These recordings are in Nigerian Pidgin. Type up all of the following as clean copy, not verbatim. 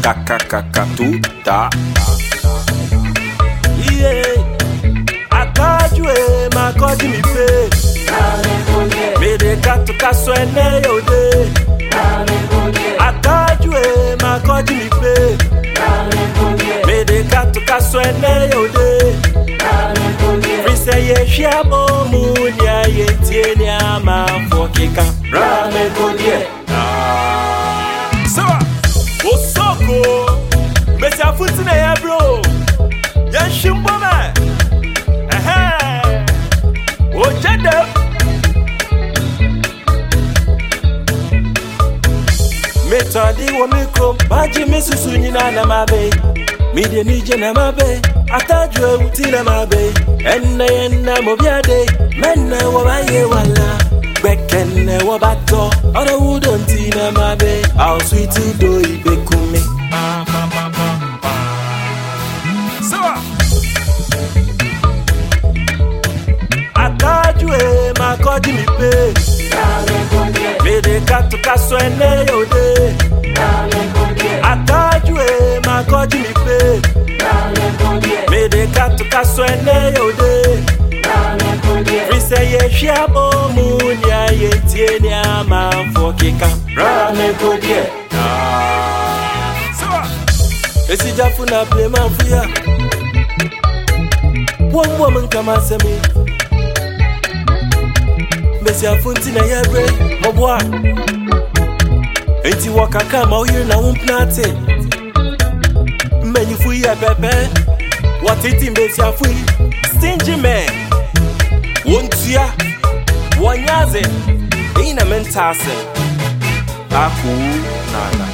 kakakakatuta. Yeah, I told you, my God, me pay. Me de cat to caswene yo de. I told you, my God, me pay. Me de cat to caswene yo de. We say ye shabo munya ye tienya ma fokika. Rame kodie. So, Osoko, Messi a foot in the bro. Yan shimbo man. Oh, Jada. Me tadi wo me krom, baji me susu nyina na mabe. Me de nije na mabe, atadwe uti na mabe. Enna mo biade, menna wo baye wala. Bekenne wo bato, ora wudonti na mabe. How sweet do ibe kume. My God, me pay. Me de cat to caswene yo de. I told you, my God, me pay. Me de cat to caswene yo de. We say ye shabo munya ye tienya ma fokika. Rame kodie. Esi jafuna play man fuya. One woman come and say me. Messi a funti na yebre, mo boy. Enti waka kama oye na umpnate. Menu fui ya pepe. What iti Messi a fui? Stingy man. Wontia, wanyaze. Ina mentase. Aku nana.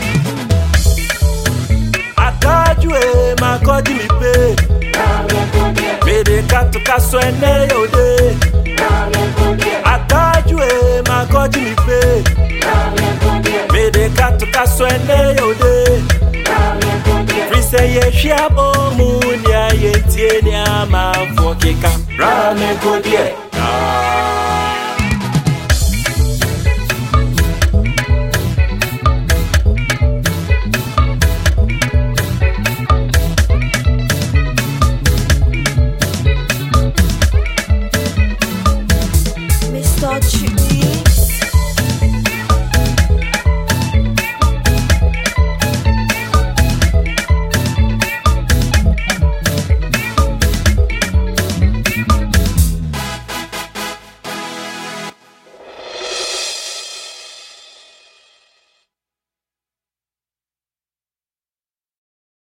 Atajue ma kodi mi pe. Me de katu kaswene yo de. Atajue ma God me pay. Me de cat to caswene yo de. We say ye shabo munya ye tienya ma fokika. Rame kodie.